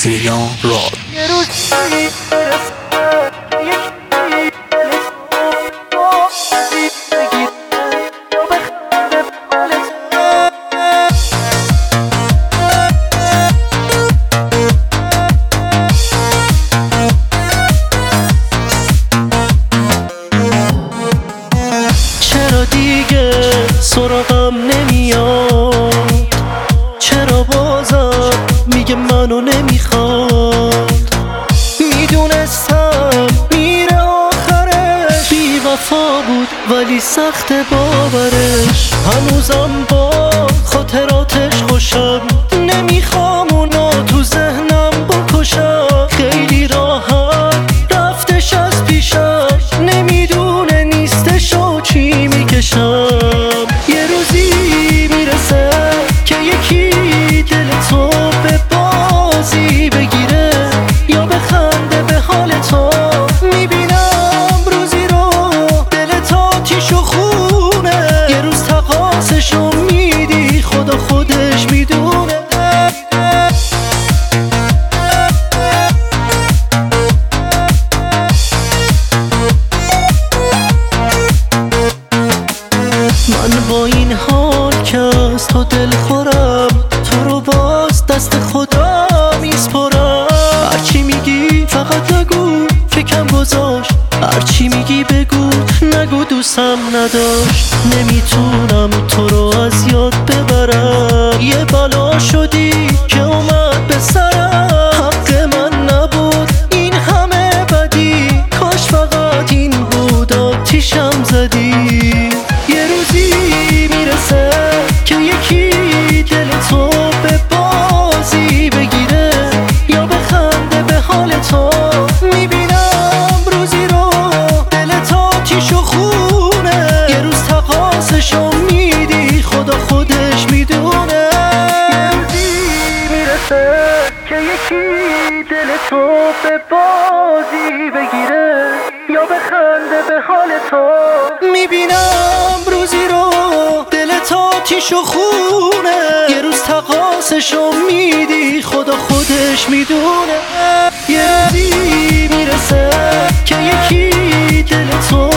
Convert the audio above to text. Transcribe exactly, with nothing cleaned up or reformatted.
سینا راد. چرا دیگه سراغم نمیاد؟ چرا بازم میگه منو نمیخواد؟ میدونستم میره آخرش، بی وفا بود ولی سخت باورش. هنوزم با خاطراتش خوشم، نمیخوام اونا تو ذهنم بکشم. خیلی راحت رفتش از پیشم، نمیدونه نیستش و چی میکشم. یه روزی میرسه که یکی دل تو به بازی بگیره یا بخنده به حال تو. میبینم روزی رو دلت آتیش و خونه، یه روز تقاصشو میدی خدا خودش میدونه. من با این حال که از تو دل خورم، تو رو باز دست خدا میسپرم. هرچی میگی فقط نگو که کم گذاشت، هرچی میگی بگو نگو دوستم نداشت. نمیتونم تو رو از یاد ببرم، یه بلا شدی که اومد به سرم. حق من نبود این همه بدی، کاش فقط این بود آتیشم زدی. یه روزی میرسه که یکی دل تو به بازی بگیره یا بخنده به حال تو. میبینم روزی رو دلت آتیش و خونه، یه روز تقاصشو میدی خدا خودش میدونه. یه روزی میرسه که یکی دل تو به بازی بگیره یا بخنده به حال تو. میبینم روزی رو دلت آتیش و خونه، یه روز تقاصشو میدی خدا خودش میدونه. یه روزی میرسه که یکی دل تو